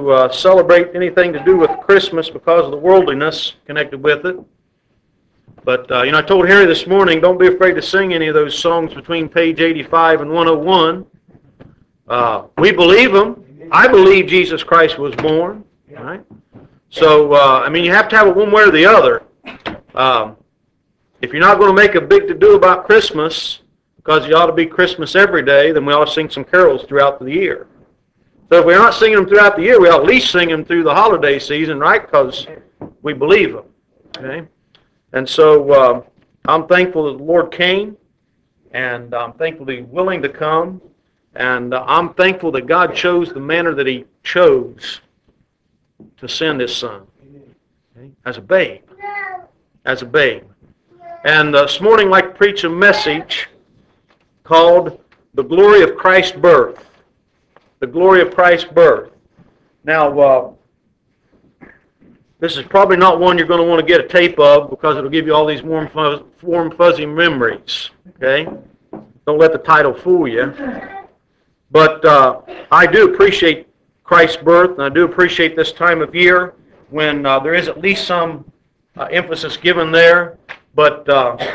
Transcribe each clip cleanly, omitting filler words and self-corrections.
to celebrate anything to do with Christmas because of the worldliness connected with it. But, I told Harry this morning, don't be afraid to sing any of those songs between page 85 and 101. We believe them. I believe Jesus Christ was born. Right? So, you have to have it one way or the other. If you're not going to make a big to-do about Christmas, because you ought to be Christmas every day, then we ought to sing some carols throughout the year. So if we're not singing them throughout the year, we ought at least sing them through the holiday season, right? Because we believe them. Okay? And so I'm thankful that the Lord came, and I'm thankful that He's willing to come, and I'm thankful that God chose the manner that He chose to send His Son. Okay? As a babe. As a babe. And this morning I'd like to preach a message called The Glory of Christ's Birth. The glory of Christ's birth. Now, this is probably not one you're going to want to get a tape of because it'll give you all these warm, fuzzy memories. Okay? Don't let the title fool you. But I do appreciate Christ's birth, and I do appreciate this time of year when there is at least some emphasis given there. But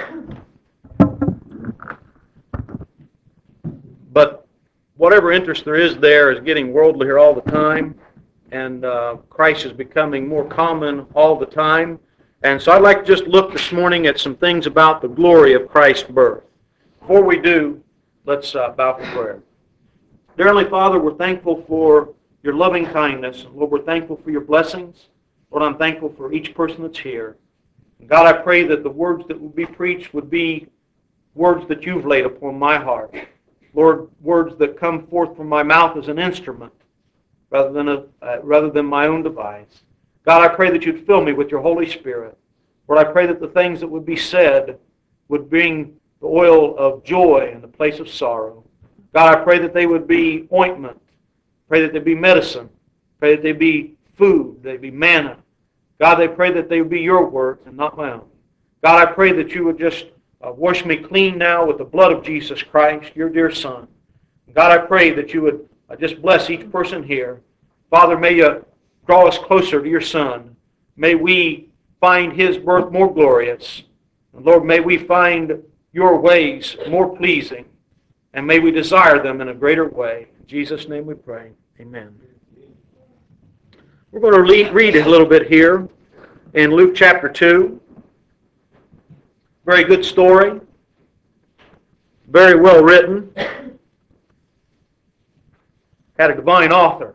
whatever interest there is getting worldly here all the time, and Christ is becoming more common all the time. And so I'd like to just look this morning at some things about the glory of Christ's birth. Before we do, let's bow for prayer. Dear Heavenly Father, we're thankful for your loving kindness. Lord, we're thankful for your blessings. Lord, I'm thankful for each person that's here. And God, I pray that the words that will be preached would be words that you've laid upon my heart. Lord, words that come forth from my mouth as an instrument rather than my own device. God, I pray that you'd fill me with your Holy Spirit. Lord, I pray that the things that would be said would bring the oil of joy in the place of sorrow. God, I pray that they would be ointment. Pray that they be medicine. Pray that they be food. They be manna. God, I pray that they would be your words and not my own. God, I pray that you would just wash me clean now with the blood of Jesus Christ, your dear Son. God, I pray that you would just bless each person here. Father, may you draw us closer to your Son. May we find his birth more glorious. And Lord, may we find your ways more pleasing. And may we desire them in a greater way. In Jesus' name we pray. Amen. We're going to read a little bit here in Luke chapter 2. Very good story. Very well written. Had a divine author.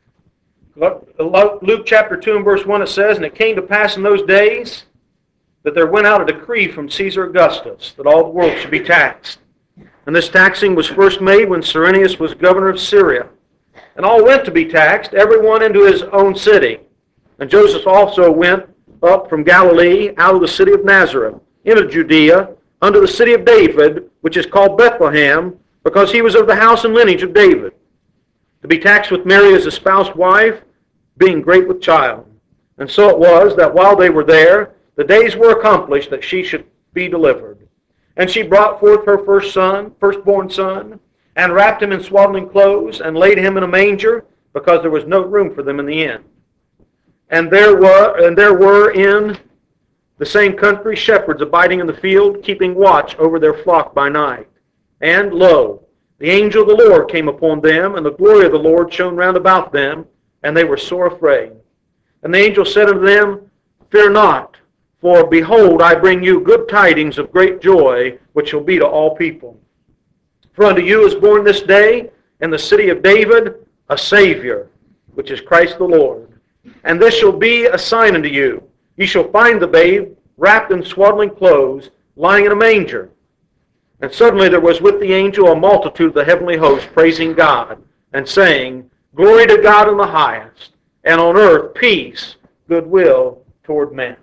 Luke chapter 2 and verse 1 it says, "And it came to pass in those days that there went out a decree from Caesar Augustus that all the world should be taxed. And this taxing was first made when Cyrenius was governor of Syria. And all went to be taxed, every one into his own city. And Joseph also went up from Galilee out of the city of Nazareth into Judea, unto the city of David, which is called Bethlehem, because he was of the house and lineage of David, to be taxed with Mary as espoused wife, being great with child. And so it was that while they were there, the days were accomplished that she should be delivered. And she brought forth her firstborn son, and wrapped him in swaddling clothes, and laid him in a manger, because there was no room for them in the inn. And there were in the same country shepherds abiding in the field, keeping watch over their flock by night. And lo, the angel of the Lord came upon them, and the glory of the Lord shone round about them, and they were sore afraid. And the angel said unto them, Fear not, for behold, I bring you good tidings of great joy, which shall be to all people. For unto you is born this day in the city of David a Savior, which is Christ the Lord. And this shall be a sign unto you. Ye shall find the babe wrapped in swaddling clothes, lying in a manger. And suddenly there was with the angel a multitude of the heavenly host, praising God, and saying, Glory to God in the highest, and on earth peace, goodwill toward men."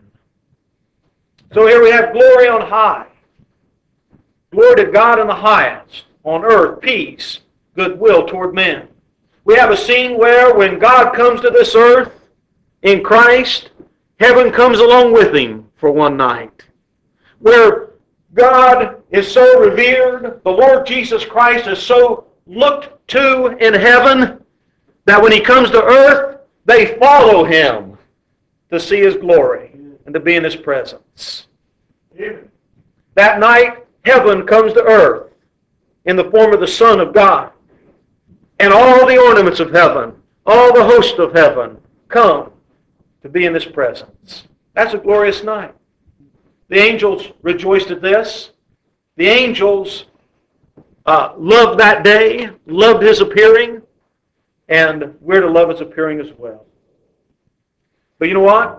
So here we have glory on high. Glory to God in the highest, on earth peace, goodwill toward men. We have a scene where when God comes to this earth in Christ, heaven comes along with him for one night. Where God is so revered, the Lord Jesus Christ is so looked to in heaven, that when he comes to earth, They follow Him to see His glory and to be in His presence. That night, heaven comes to earth in the form of the Son of God. And all the ornaments of heaven, all the host of heaven, come to be in His presence. That's a glorious night. The angels rejoiced at this. The angels loved that day, loved His appearing, and we're to love His appearing as well. But you know what?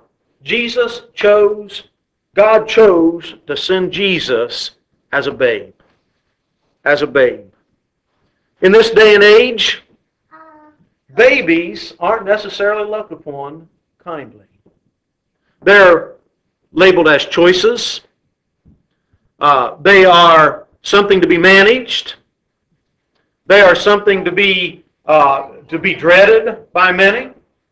God chose to send Jesus as a babe. As a babe. In this day and age, babies aren't necessarily looked upon kindly. They're labeled as choices. They are something to be managed. They are something to be dreaded by many.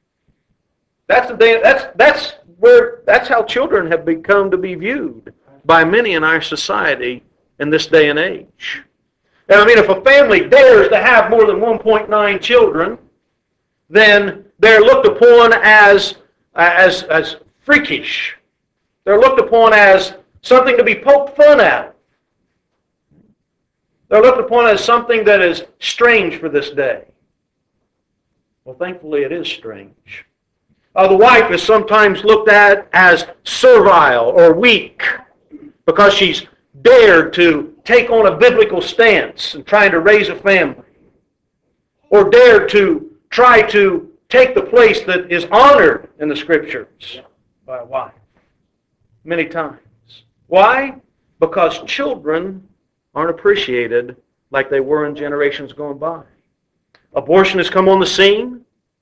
That's how children have become to be viewed by many in our society in this day and age. And I mean, if a family dares to have more than 1.9 children, then they're looked upon as freakish. They're looked upon as something to be poked fun at. They're looked upon as something that is strange for this day. Well, thankfully, it is strange. The wife is sometimes looked at as servile or weak because she's dared to take on a biblical stance in trying to raise a family, or dared to try to take the place that is honored in the Scriptures by a wife many times. Why? Because children aren't appreciated like they were in generations gone by. Abortion has come on the scene.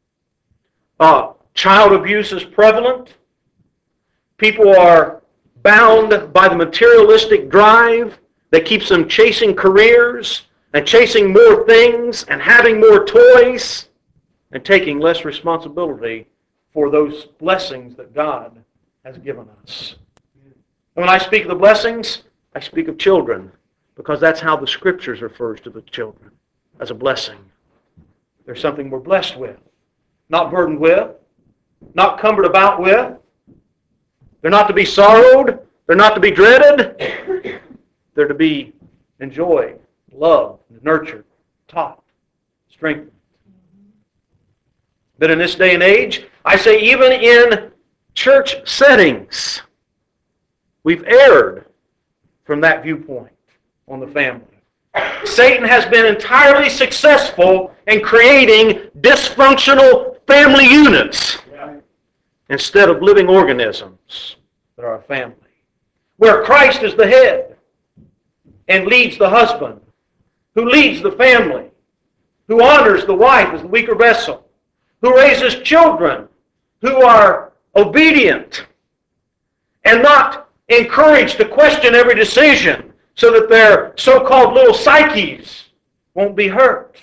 Child abuse is prevalent. People are bound by the materialistic drive that keeps them chasing careers and chasing more things and having more toys and taking less responsibility for those blessings that God has given us. And when I speak of the blessings, I speak of children, because that's how the Scriptures refers to the children, as a blessing. They're something we're blessed with, not burdened with, not cumbered about with. They're not to be sorrowed. They're not to be dreaded. They're to be enjoyed, loved, nurtured, taught, strengthened. But in this day and age, I say even in church settings, we've erred from that viewpoint on the family. Satan has been entirely successful in creating dysfunctional family units instead of living organisms that are a family, where Christ is the head and leads the husband, who leads the family, who honors the wife as the weaker vessel, who raises children who are obedient and not encouraged to question every decision so that their so-called little psyches won't be hurt.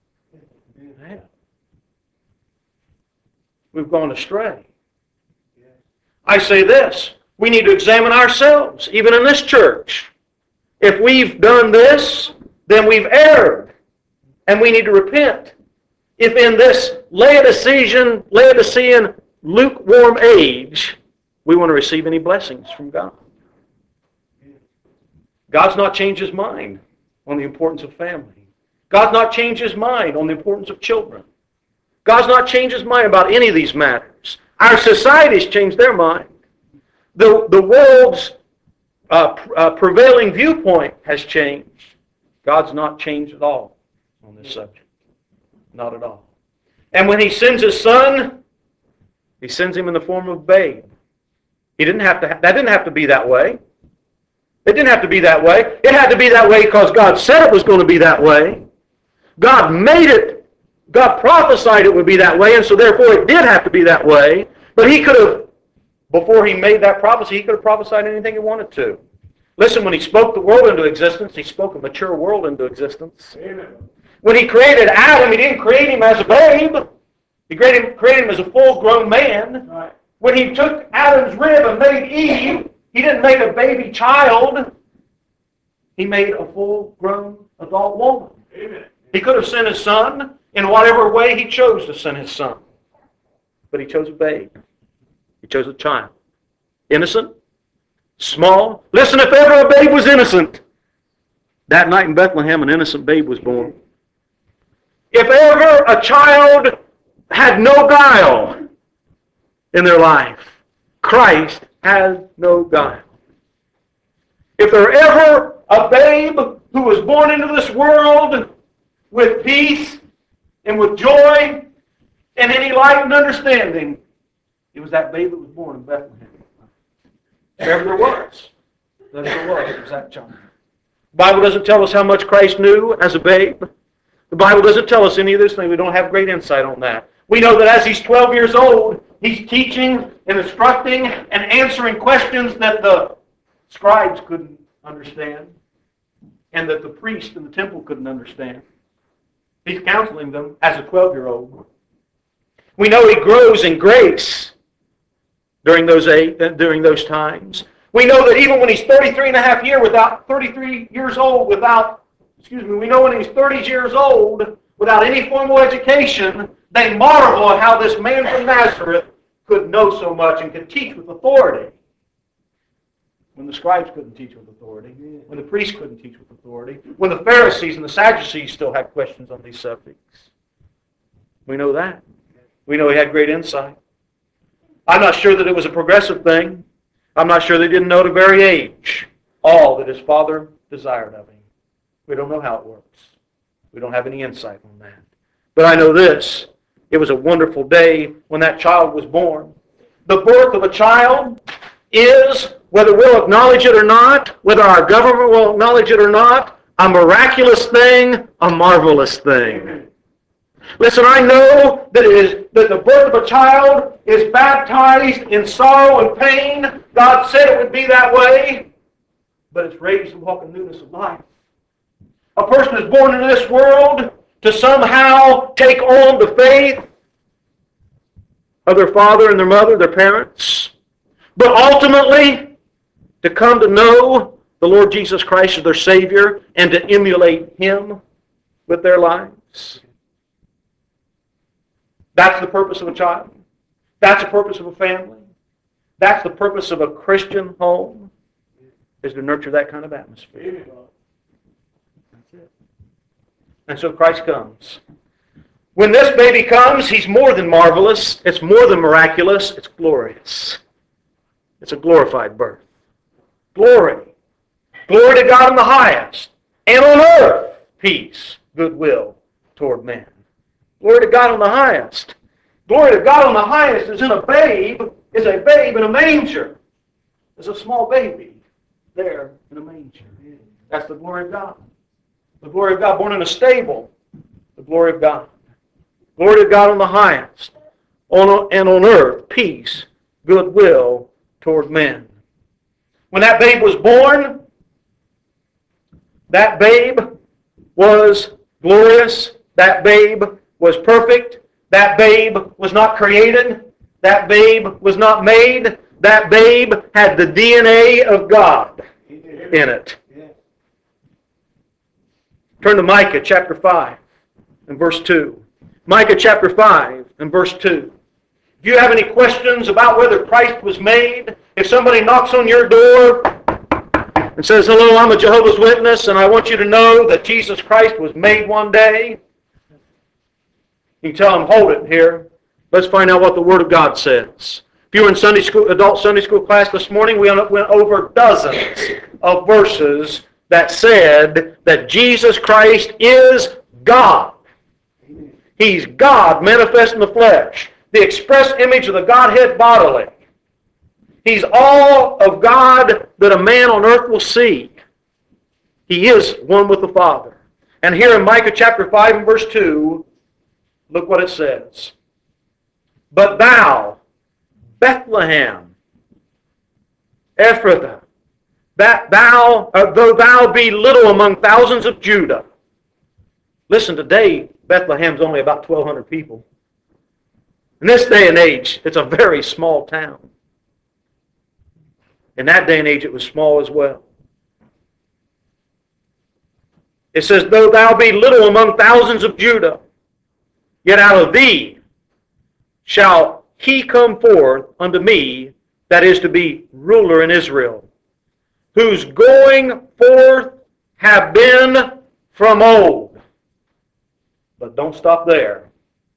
We've gone astray. I say this, we need to examine ourselves, even in this church. If we've done this, then we've erred, and we need to repent. If in this Laodicean, lukewarm age, we want to receive any blessings from God. God's not changed His mind on the importance of family. God's not changed His mind on the importance of children. God's not changed His mind about any of these matters. Our society's changed their mind. The world's prevailing viewpoint has changed. God's not changed at all on this subject. Not at all. And when He sends His Son, He sends Him in the form of a babe. That didn't have to be that way. It didn't have to be that way. It had to be that way because God said it was going to be that way. God made it. God prophesied it would be that way, and so therefore it did have to be that way. But He could have, before He made that prophecy, He could have prophesied anything He wanted to. Listen, when He spoke the world into existence, He spoke a mature world into existence. Amen. When He created Adam, He didn't create him as a babe. He created him as a full-grown man. Right. When He took Adam's rib and made Eve, He didn't make a baby child. He made a full-grown adult woman. Amen. He could have sent His Son in whatever way He chose to send His Son. but he chose a babe. He chose a child. Innocent, small. Listen, if ever a babe was innocent, that night in Bethlehem an innocent babe was born. If ever a child had no guile in their life, Christ has no guile. If there ever a babe who was born into this world with peace and with joy and any light and understanding, it was that babe that was born in Bethlehem. If ever there was, it was that child. The Bible doesn't tell us how much Christ knew as a babe. The Bible doesn't tell us any of this thing. We don't have great insight on that. We know that as he's 12 years old, he's teaching and instructing and answering questions that the scribes couldn't understand and that the priest in the temple couldn't understand. He's counseling them as a 12-year-old. We know he grows in grace during those times. We know that even when he's 33 years old we know when he's 30 years old without any formal education, they marvel at how this man from Nazareth could know so much and could teach with authority. When the scribes couldn't teach with authority, when the priests couldn't teach with authority, when the Pharisees and the Sadducees still had questions on these subjects. We know that. We know he had great insight. I'm not sure that it was a progressive thing. I'm not sure they didn't know at a very age all that his Father desired of him. We don't know how it works. We don't have any insight on that. But I know this. It was a wonderful day when that child was born. The birth of a child is, whether we'll acknowledge it or not, whether our government will acknowledge it or not, a miraculous thing, a marvelous thing. Listen, I know that the birth of a child is baptized in sorrow and pain. God said it would be that way, but it's raised to walk in newness of life. A person is born into this world to somehow take on the faith of their father and their mother, their parents, but ultimately to come to know the Lord Jesus Christ as their Savior and to emulate Him with their lives. That's the purpose of a child. That's the purpose of a family. That's the purpose of a Christian home, is to nurture that kind of atmosphere. That's it. And so Christ comes. When this baby comes, he's more than marvelous. It's more than miraculous. It's glorious. It's a glorified birth. Glory. Glory to God in the highest. And on earth, peace, goodwill toward men. Glory to God on the highest. Glory to God on the highest is a babe in a manger. There's a small baby there in a manger. That's the glory of God. The glory of God born in a stable. The glory of God. Glory to God on the highest. And on earth, peace, goodwill toward men. When that babe was born, that babe was glorious. That babe was perfect. That babe was not created. That babe was not made. That babe had the DNA of God in it. Turn to Micah chapter 5 and verse 2. Micah chapter 5 and verse 2. If you have any questions about whether Christ was made, if somebody knocks on your door and says, "Hello, I'm a Jehovah's Witness, and I want you to know that Jesus Christ was made one day," you can tell them, "Hold it here. Let's find out what the Word of God says." If you were in Sunday school, adult Sunday school class this morning, we went over dozens of verses that said that Jesus Christ is God. He's God manifest in the flesh, the express image of the Godhead bodily. He's all of God that a man on earth will see. He is one with the Father. And here in Micah chapter 5 and verse 2, look what it says. "But thou, Bethlehem, Ephrathah, though thou be little among thousands of Judah." Listen, today Bethlehem's only about 1,200 people. In this day and age, it's a very small town. In that day and age, it was small as well. It says, "Though thou be little among thousands of Judah, yet out of thee shall he come forth unto me that is to be ruler in Israel, whose going forth have been from old. But don't stop there.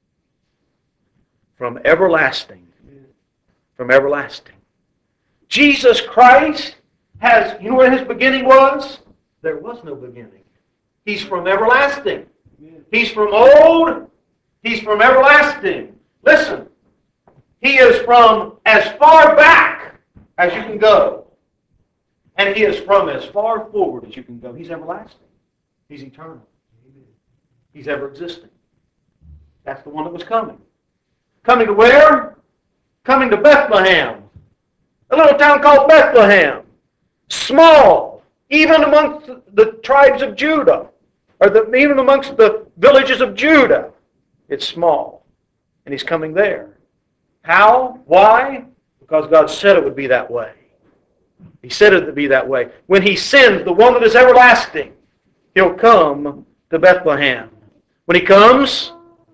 From everlasting. From everlasting. Jesus Christ has, you know where his beginning was? There was no beginning. He's from everlasting. He's from old. He's from everlasting. Listen, he is from as far back as you can go. And he is from as far forward as you can go. He's everlasting. He's eternal. He's ever existing. That's the one that was coming. Coming to where? Coming to Bethlehem. A little town called Bethlehem. Small, even amongst the tribes of Judah, or even amongst the villages of Judah. It's small. And he's coming there. How? Why? Because God said it would be that way. He said it would be that way. When he sends the one that is everlasting, he'll come to Bethlehem. When he comes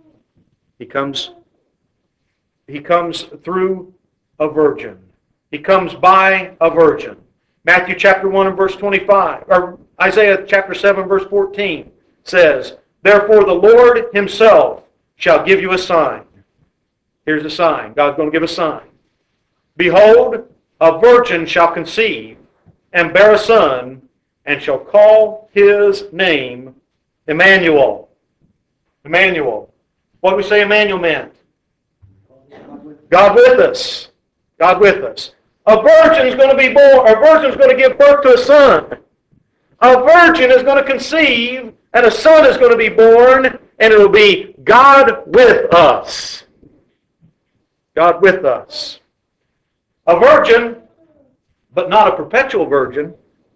through a virgin. He comes by a virgin. Matthew chapter 1 and verse 25, or Isaiah chapter 7 verse 14 says, therefore the Lord himself shall give you a sign. Here's the sign. God's going to give a sign. Behold, a virgin shall conceive and bear a son, and shall call his name Emmanuel. Emmanuel. What do we say Emmanuel meant? God with us. God with us. A virgin is going to be born. A virgin is going to give birth to a son. A virgin is going to conceive, and a son is going to be born, and it will be God with us. God with us. A virgin, but not a perpetual virgin.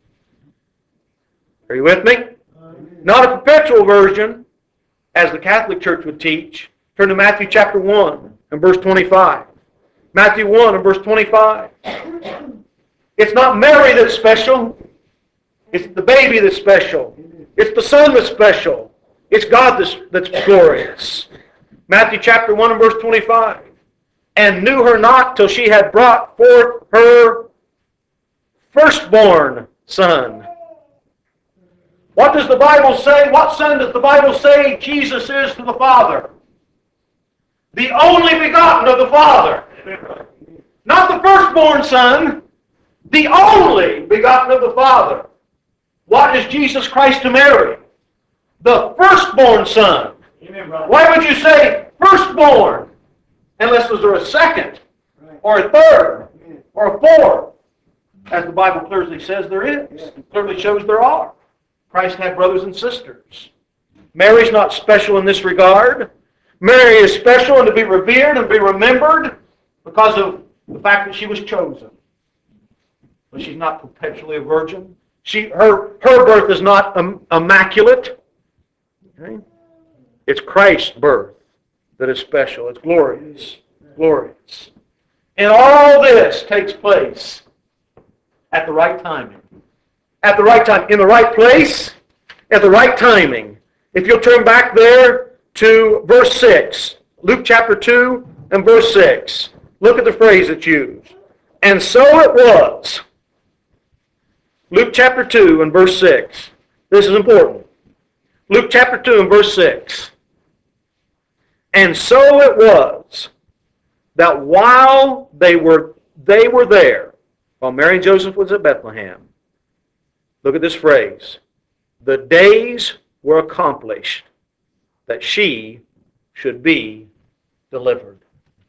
Are you with me? Not a perpetual virgin, as the Catholic Church would teach. Turn to Matthew chapter 1 and verse 25. Matthew 1 and verse 25. It's not Mary that's special. It's the baby that's special. It's the Son that's special. It's God that's glorious. Matthew chapter 1 and verse 25. And knew her not till she had brought forth her firstborn son. What does the Bible say? What son does the Bible say Jesus is to the Father? The only begotten of the Father. Not the firstborn son. The only begotten of the Father. What is Jesus Christ to Mary? The firstborn son. Why would you say firstborn? Unless there's a second, or a third, or a fourth. As the Bible clearly says there is. It clearly shows there are. Christ had brothers and sisters. Mary's not special in this regard. Mary is special and to be revered and be remembered because of the fact that she was chosen. But she's not perpetually a virgin. Her birth is not immaculate. Okay? It's Christ's birth that is special. It's glorious. Glorious. And all this takes place at the right timing. At the right time. In the right place. At the right timing. If you'll turn back there to verse 6. Luke chapter 2 and verse 6. Look at the phrase that's used. And so it was. Luke chapter 2 and verse 6. This is important. Luke chapter 2 and verse 6. And so it was that while they were there, while Mary and Joseph was at Bethlehem, look at this phrase, the days were accomplished that she should be delivered.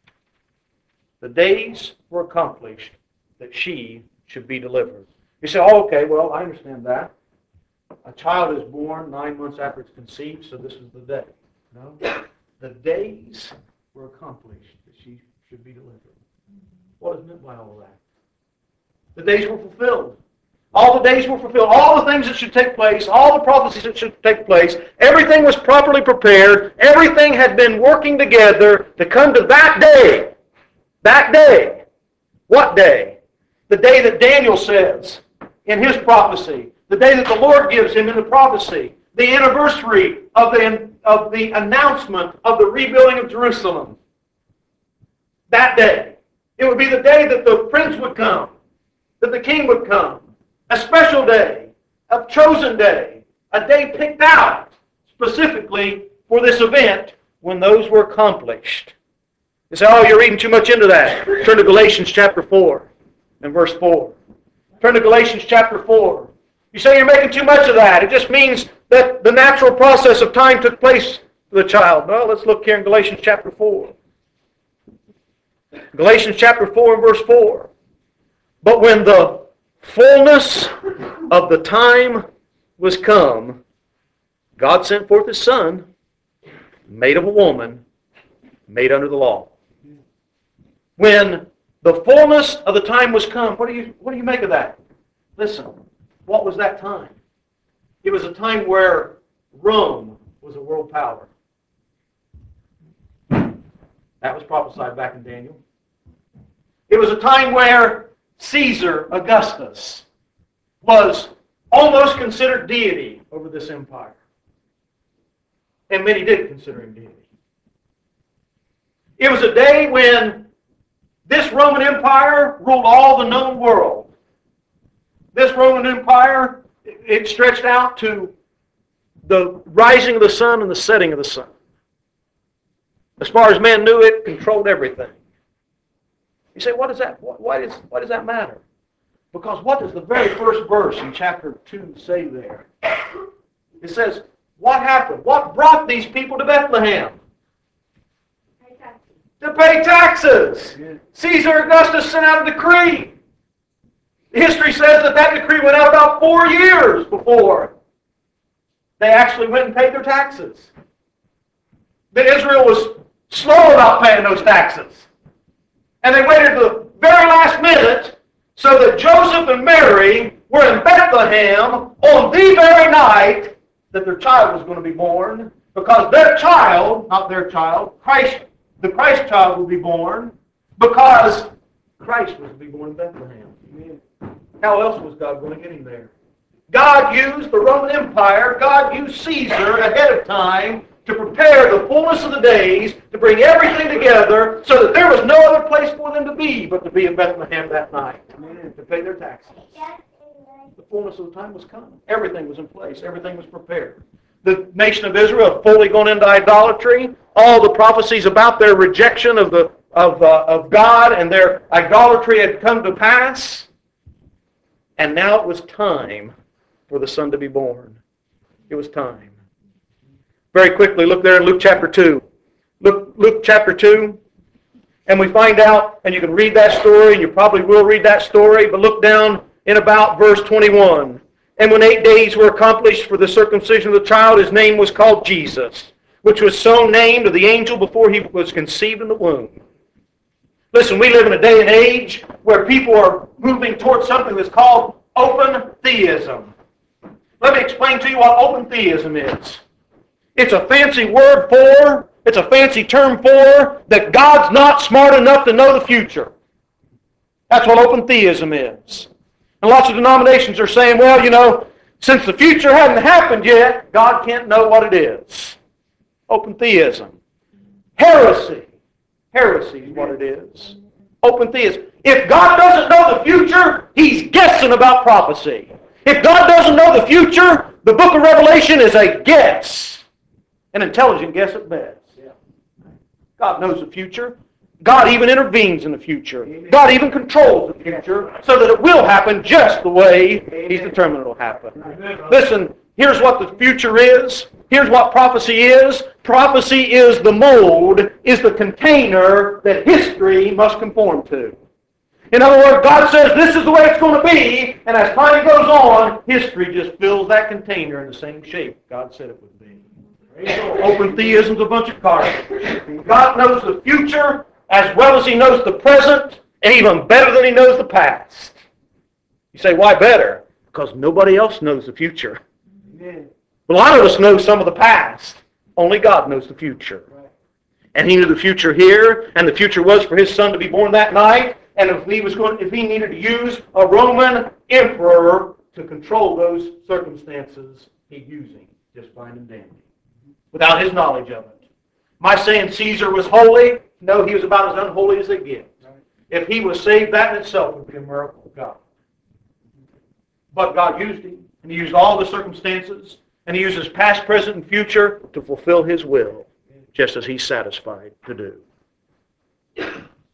The days were accomplished that she should be delivered. You say, oh, okay, well, I understand that. A child is born 9 months after it's conceived, so this is the day. No? The days were accomplished that she should be delivered. What is meant by all that? The days were fulfilled. All the days were fulfilled. All the things that should take place, all the prophecies that should take place, everything was properly prepared. Everything had been working together to come to that day. That day. What day? The day that Daniel says in his prophecy. The day that the Lord gives him in the prophecy. The anniversary of the announcement of the rebuilding of Jerusalem. that day. It would be the day that the prince would come, that the king would come. A special day, a chosen day, a day picked out specifically for this event when those were accomplished. You say, oh, you're reading too much into that. Turn to Galatians chapter 4 and verse 4. Turn to Galatians chapter 4. You say you're making too much of that. It just means that the natural process of time took place for the child. Well, let's look here in Galatians chapter 4. Galatians chapter 4 and verse 4. But when the fullness of the time was come, God sent forth His Son, made of a woman, made under the law. When the fullness of the time was come, what do you make of that? Listen, what was that time? It was a time where Rome was a world power. That was prophesied back in Daniel. It was a time where Caesar Augustus was almost considered deity over this empire. And many did consider him deity. It was a day when this Roman Empire ruled all the known world. This Roman Empire, it stretched out to the rising of the sun and the setting of the sun. As far as man knew, it controlled everything. You say, what is that? Why does that matter? Because what does the very first verse in chapter 2 say there? It says, what happened? What brought these people to Bethlehem? To pay taxes. Caesar Augustus sent out a decree. History says that decree went out about 4 years before they actually went and paid their taxes. That Israel was slow about paying those taxes. And they waited to the very last minute so that Joseph and Mary were in Bethlehem on the very night that their child was going to be born, because their child, not their child, the Christ child will be born because Christ was to be born in Bethlehem. Amen. How else was God going to get him there? God used the Roman Empire, God used Caesar ahead of time to prepare the fullness of the days, to bring everything together so that there was no other place for them to be but to be in Bethlehem that night, to pay their taxes. The fullness of the time was come. Everything was in place. Everything was prepared. The nation of Israel had fully gone into idolatry. All the prophecies about their rejection of God and their idolatry had come to pass. And now it was time for the Son to be born. It was time. Very quickly, look there in Luke chapter 2. Luke chapter 2. And we find out, and you can read that story, and you probably will read that story, but look down in about verse 21. And when 8 days were accomplished for the circumcision of the child, his name was called Jesus, which was so named of the angel before he was conceived in the womb. Listen, we live in a day and age where people are moving towards something that's called open theism. Let me explain to you what open theism is. It's a fancy word for, it's a fancy term for, that God's not smart enough to know the future. That's what open theism is. And lots of denominations are saying, well, you know, since the future hasn't happened yet, God can't know what it is. Open theism. Heresy. Heresy is what it is. Open theism. If God doesn't know the future, He's guessing about prophecy. If God doesn't know the future, the book of Revelation is a guess. An intelligent guess at best. God knows the future. God even intervenes in the future. God even controls the future so that it will happen just the way He's determined it will happen. Listen, here's what the future is. Here's what prophecy is. Prophecy is the mold, is the container that history must conform to. In other words, God says this is the way it's going to be, and as time goes on, history just fills that container in the same shape God said it would be. Open theism's a bunch of garbage. God knows the future as well as He knows the present, and even better than He knows the past. You say, why better? Because nobody else knows the future. A lot of us know some of the past. Only God knows the future. And He knew the future here, and the future was for His Son to be born that night, and if He needed to use a Roman emperor to control those circumstances, He'd use him just fine and dandy, without His knowledge of it. Am I saying Caesar was holy? No, he was about as unholy as they get. If he was saved, that in itself would be a miracle of God. But God used him, and he used all the circumstances, and he used his past, present, and future to fulfill his will, just as he's satisfied to do.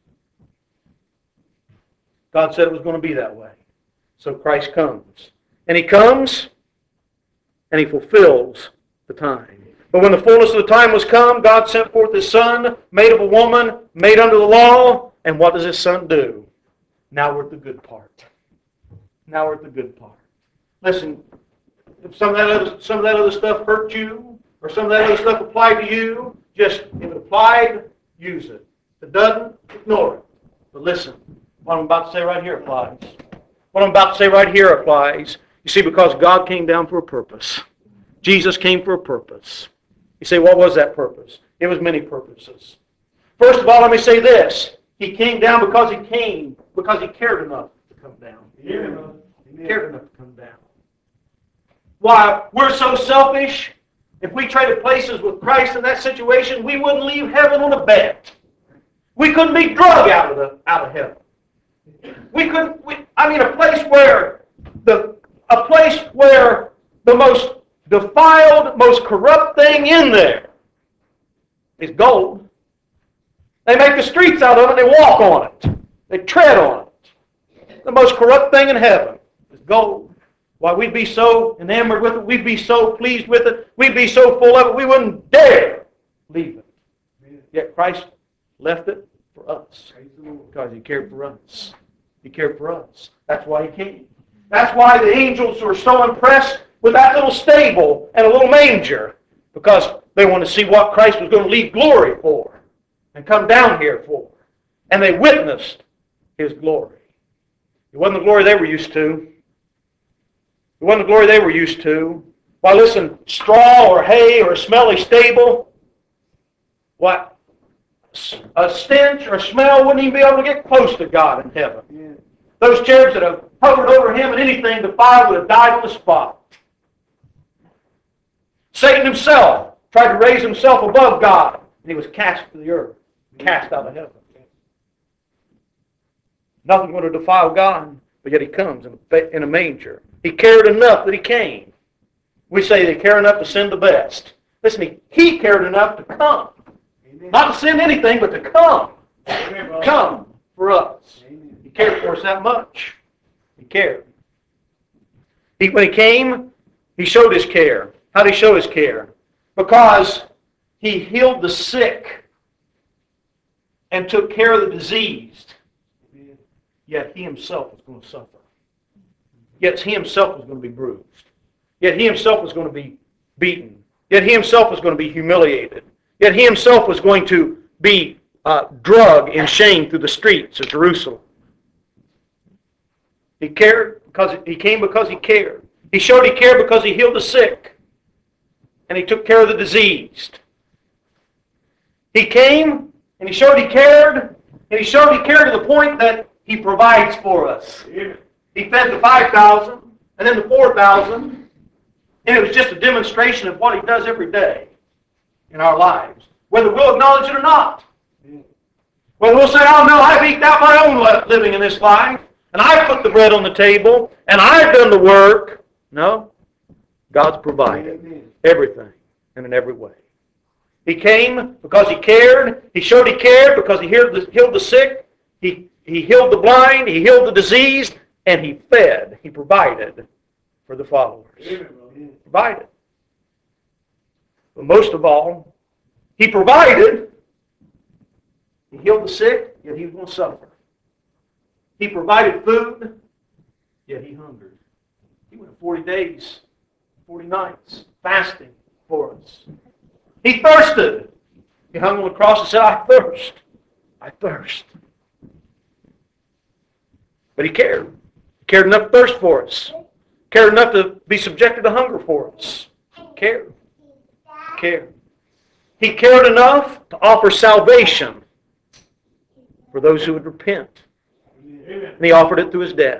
God said it was going to be that way. So Christ comes. And he comes, and he fulfills the time. But when the fullness of the time was come, God sent forth his Son, made of a woman, made under the law. And what does his Son do? Now we're at the good part. Now we're at the good part. Listen, if some of that other stuff hurt you, or some of that other stuff applied to you, just, if it applied, use it. If it doesn't, ignore it. But listen, what I'm about to say right here applies. What I'm about to say right here applies. You see, because God came down for a purpose. Jesus came for a purpose. You say, what was that purpose? It was many purposes. First of all, let me say this. He came down because he cared enough to come down. He cared enough to come down. Why? We're so selfish. If we traded places with Christ in that situation, we wouldn't leave heaven on a bet. We couldn't be drug out of heaven. A place where the most defiled, most corrupt thing in there is gold. They make the streets out of it, they walk on it. They tread on it. The most corrupt thing in heaven is gold. Why, we'd be so enamored with it, we'd be so pleased with it, we'd be so full of it, we wouldn't dare leave it. Yet Christ left it for us because he cared for us. He cared for us. That's why he came. That's why the angels were so impressed with that little stable and a little manger, because they wanted to see what Christ was going to leave glory for and come down here for. And they witnessed his glory. It wasn't the glory they were used to. It wasn't the glory they were used to. Why, listen, straw or hay or a smelly stable, what? A stench or smell wouldn't even be able to get close to God in heaven. Yeah. Those cherubs that have hovered over him and anything defiled would have died on the spot. Satan himself tried to raise himself above God, and he was cast to the earth, cast out of heaven. Nothing's going to defile God, but yet he comes in a manger. He cared enough that he came. We say they care enough to send the best. Listen, he cared enough to come. Amen. Not to send anything, but to come. Amen. Come for us. Amen. He cared for us that much. He cared. When he came, he showed his care. How did he show his care? Because he healed the sick and took care of the diseased. Yet he himself was going to suffer. Yet he himself was going to be bruised. Yet he himself was going to be beaten. Yet he himself was going to be humiliated. Yet he himself was going to be dragged in shame through the streets of Jerusalem. He cared because he came because he cared. He showed he cared because he healed the sick. And he took care of the diseased. He came and he showed he cared. And he showed he cared to the point that he provides for us. He fed the 5,000 and then the 4,000. And it was just a demonstration of what he does every day in our lives, whether we'll acknowledge it or not. Well, we'll say, oh no, I've eked out my own living in this life, and I've put the bread on the table, and I've done the work. No, God's provided everything and in every way. He came because he cared. He showed he cared because he healed the sick. He healed the blind. He healed the diseased. And he fed. He provided for the followers. He provided. But most of all, he provided. He healed the sick, yet he was going to suffer. He provided food, yet he hungered. He went 40 days, 40 nights, fasting for us. He thirsted. He hung on the cross and said, I thirst. I thirst. But he cared. He cared enough to thirst for us. Cared enough to be subjected to hunger for us. Cared. Cared. He cared enough to offer salvation for those who would repent. And he offered it through his death.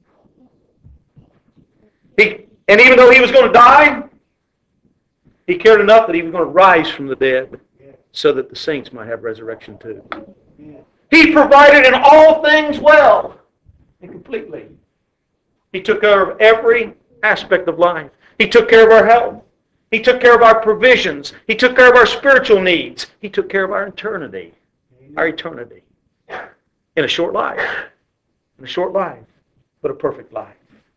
And even though he was going to die, he cared enough that he was going to rise from the dead. so that the saints might have resurrection too. He provided in all things well and completely. He took care of every aspect of life. He took care of our health. He took care of our provisions. He took care of our spiritual needs. He took care of our eternity. Our eternity. In a short life. In a short life, but a perfect life.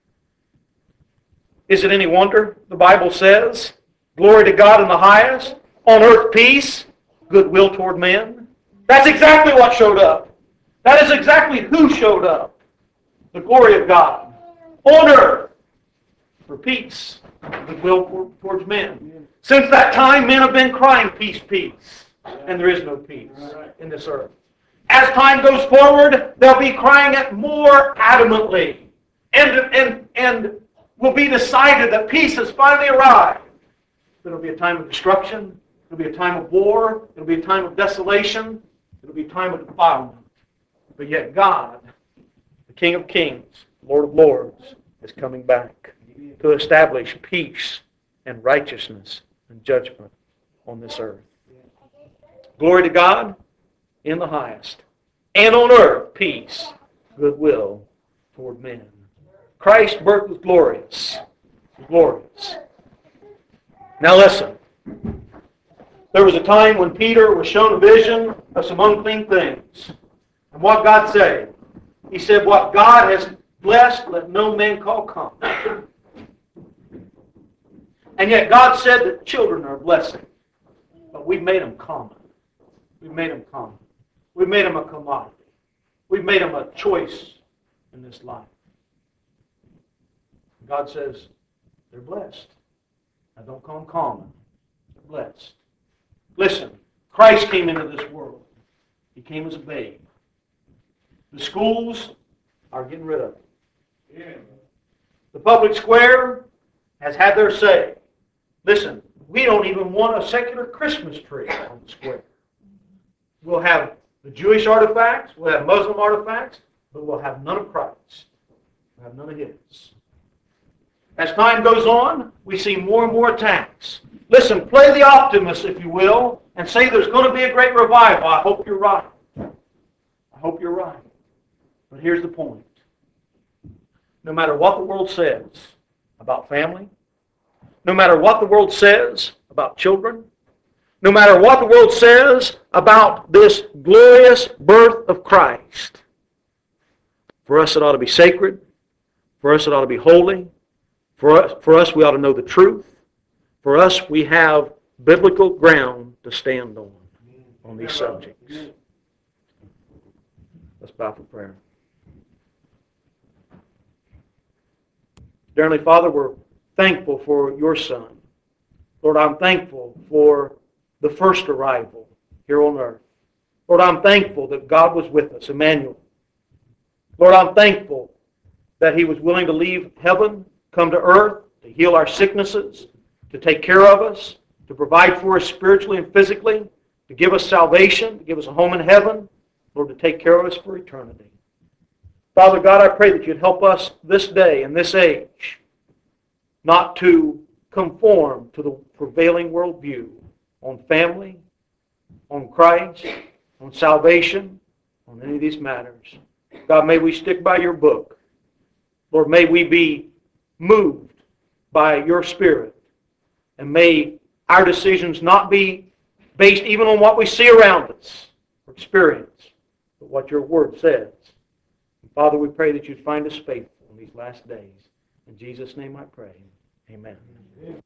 Is it any wonder the Bible says, glory to God in the highest, on earth peace, goodwill toward men? That's exactly what showed up. That is exactly who showed up. The glory of God on earth for peace, goodwill towards men. Since that time, men have been crying, peace, peace. And there is no peace in this earth. As time goes forward, they'll be crying it more adamantly. And will be decided that peace has finally arrived. It'll be a time of destruction. It'll be a time of war. It'll be a time of desolation. It'll be a time of defilement. But yet God, the King of Kings, Lord of Lords, is coming back to establish peace and righteousness and judgment on this earth. Glory to God in the highest, and on earth peace, goodwill toward men. Christ's birth was glorious. Glorious. Now listen. There was a time when Peter was shown a vision of some unclean things. And what God said? He said, what God has blessed, let no man call common. And yet God said that children are a blessing. But we've made them common. We've made them common. We've made them a commodity. We've made them a choice in this life. God says, they're blessed. Now don't call them common. They're blessed. Listen, Christ came into this world. He came as a babe. The schools are getting rid of him. The public square has had their say. Listen, we don't even want a secular Christmas tree on the square. We'll have the Jewish artifacts, we'll have Muslim artifacts, but we'll have none of Christ. We'll have none of His. As time goes on, we see more and more attacks. Listen, play the optimist, if you will, and say there's going to be a great revival. I hope you're right. I hope you're right. But here's the point. No matter what the world says about family, no matter what the world says about children, no matter what the world says about this glorious birth of Christ, for us it ought to be sacred. For us it ought to be holy. For us, we ought to know the truth. For us, we have biblical ground to stand on these subjects. Let's bow for prayer. Dear Heavenly Father, we're thankful for your Son. Lord, I'm thankful for the first arrival here on earth. Lord, I'm thankful that God was with us, Emmanuel. Lord, I'm thankful that He was willing to leave heaven, come to earth, to heal our sicknesses, to take care of us, to provide for us spiritually and physically, to give us salvation, to give us a home in heaven, Lord, to take care of us for eternity. Father God, I pray that you'd help us this day and this age not to conform to the prevailing worldview on family, on Christ, on salvation, on any of these matters. God, may we stick by your book. Lord, may we be moved by your Spirit. And may our decisions not be based even on what we see around us or experience, but what your Word says. And Father, we pray that you'd find us faithful in these last days. In Jesus' name I pray. Amen.